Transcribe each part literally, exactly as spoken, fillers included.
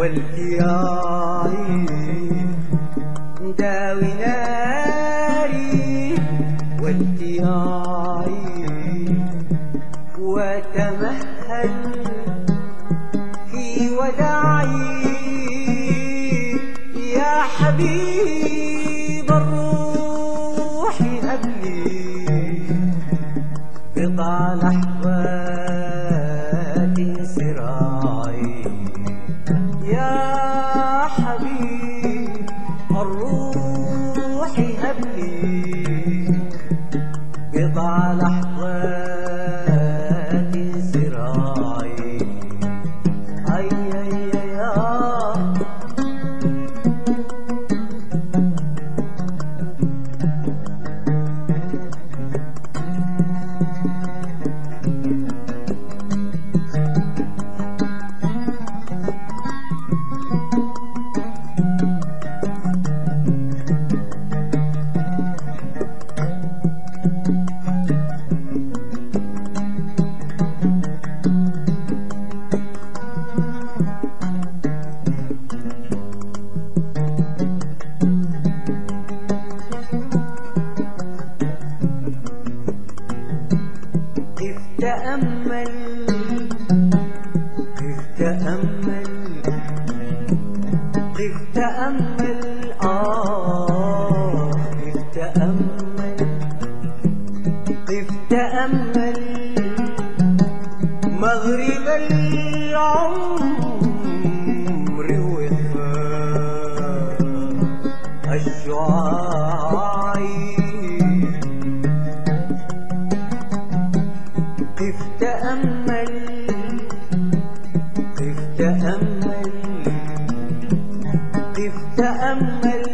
والتياعي داوي ناري والتياعي وتمهل في وداعي يا حبيب الروح هبلي بضع لحظات سراعي يا حبيب الروح هبلي بضع لحظات سراعي أي أي يا تأمل كيف تأمل كيف تأمل آه كيف تأمل كيف تأمل مغرب العمر وفاء الشعاعي كيف تأمل كيف تأمل كيف تأمل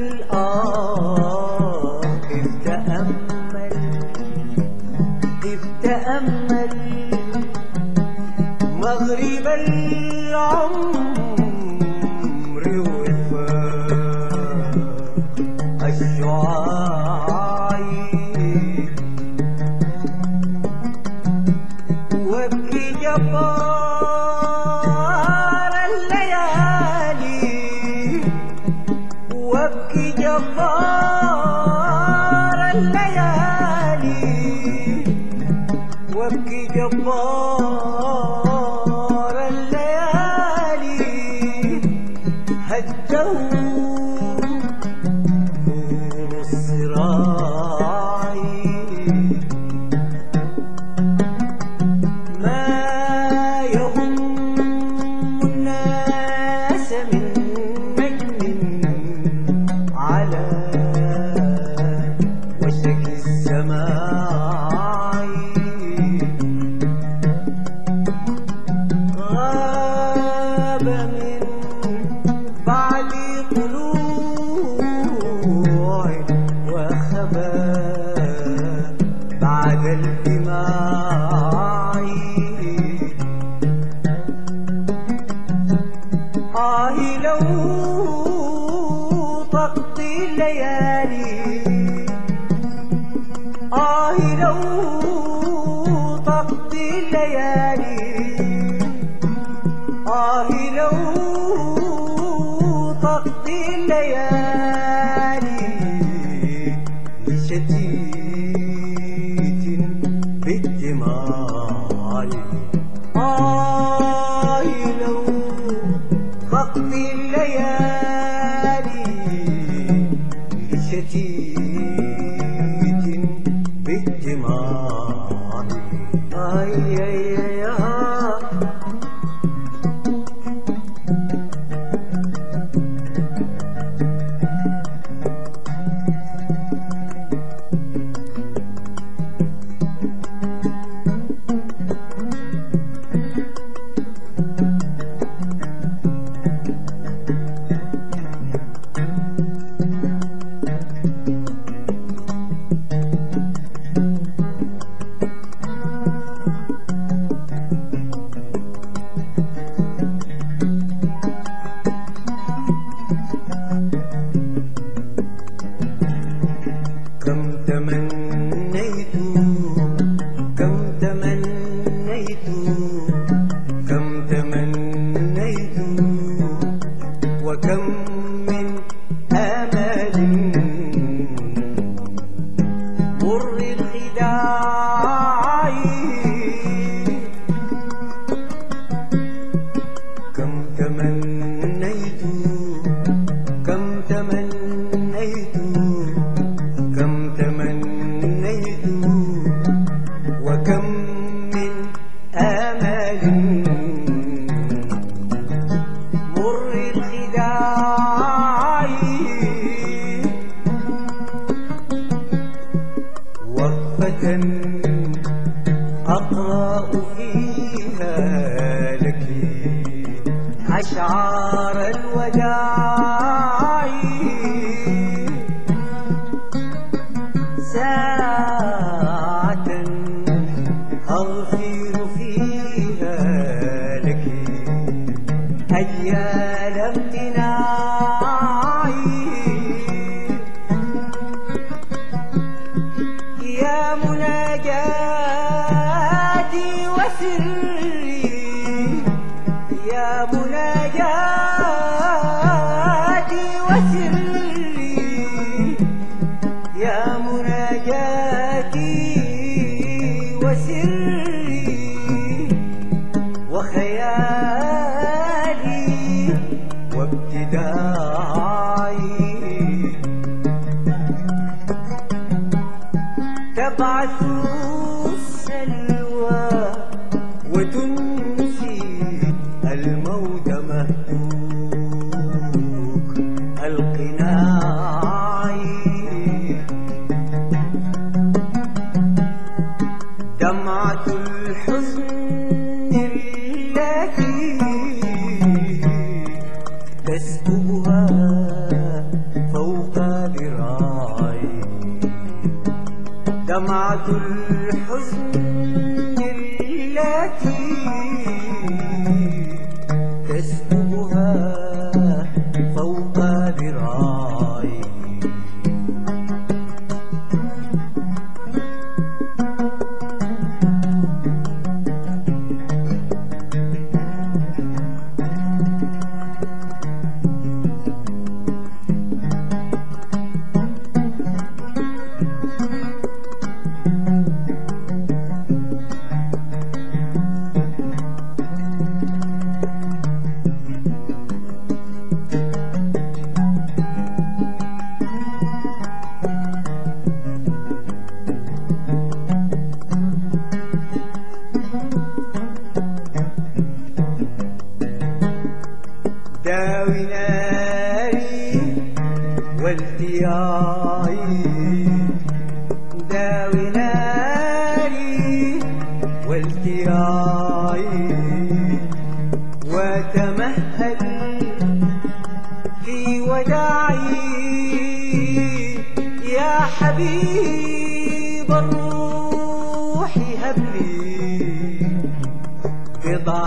آه كيف تأمل كيف تأمل مغرب العمر وفاء الشعاعي وابكي جبار الليالي وابكي جبار الليالي وابكي جبار الليالي هدوا نور الصراعي بعد الدماع آه لو تقضي الليالي آه لو تقضي الليالي آه لو تقضي الليالي لشتيت بالدماء آه لو تقضي الليالي لشتيت بالدماء آي آي آي وكم من آمال مر الخداع كم تمنيت كم تمنيت كم تمنيت وكم من آمال مر الخداع وقفة أقرأ فيها لك أشعار الوداع ساعة أغفر فيها لك أجيال امتناعي يا مناجاتي وسري يا مناجاتي وسري يا مناجاتي وسري وخيالي وابتداعي تبعث السلوى وتنسي الموت مهتوك القناع دمعة الحزن التي تسكبها فوق ذراعي دمعة الحزن التي تسكبها فوق ذراعي داوي ناري والتياعي داوي ناري والتياعي وتمهل في وداعي يا حبيب الروح هب لي بضع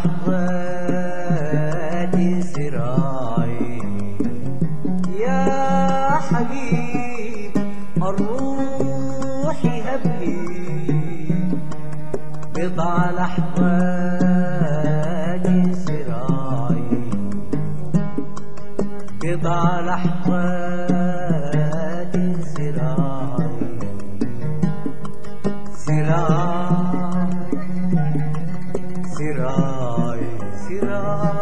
لحظات سراعي يا حبيب الروح هب لي بضع لحظات سراعي بضع لحظات سراعي سراعي سراعي سراعي